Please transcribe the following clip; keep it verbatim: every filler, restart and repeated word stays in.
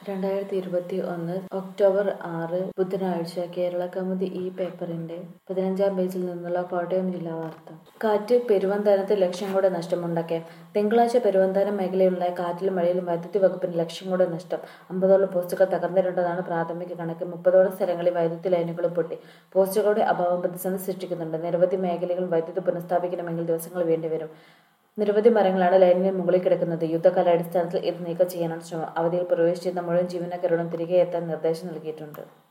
രണ്ടായിരത്തി ഇരുപത്തി ഒന്ന് ഒക്ടോബർ ആറ് ബുധനാഴ്ച കേരളകൗമുദി ഈ പേപ്പറിന്റെ പതിനഞ്ചാം പേജിൽ നിന്നുള്ള കോട്ടയം ജില്ലാ വാർത്ത. കാറ്റ് പെരുവന്താനത്ത് ലക്ഷങ്ങളുടെ നഷ്ടമുണ്ടാക്കിയ തിങ്കളാഴ്ച പെരുവന്താനം മേഖലയിലുണ്ടായ കാറ്റിലും മഴയിലും വൈദ്യുതി വകുപ്പിന് ലക്ഷങ്ങളുടെ നഷ്ടം. അമ്പതോളം പോസ്റ്റുകൾ തകർന്നിട്ടുണ്ടെന്നാണ് പ്രാഥമിക കണക്ക്. മുപ്പതോളം സ്ഥലങ്ങളിൽ വൈദ്യുതി ലൈനുകളും പൊട്ടി. പോസ്റ്റുകളുടെ അഭാവം പ്രതിസന്ധി സൃഷ്ടിക്കുന്നുണ്ട്. നിരവധി മേഖലകളിൽ വൈദ്യുതി പുനഃസ്ഥാപിക്കണമെങ്കിൽ ദിവസങ്ങൾ വേണ്ടിവരും. നിരവധി മരങ്ങളാണ് ലൈനിന് മുകളിൽ കിടക്കുന്നത്. യുദ്ധകാലാടിസ്ഥാനത്തിൽ ഇത് നീക്കം ചെയ്യാനാണ് ശ്രമം. അവധിയിൽ പ്രവേശിച്ചിരുന്ന മുഴുവൻ ജീവനക്കാരോടും തിരികെ എത്താൻ നിർദ്ദേശം നൽകിയിട്ടുണ്ട്.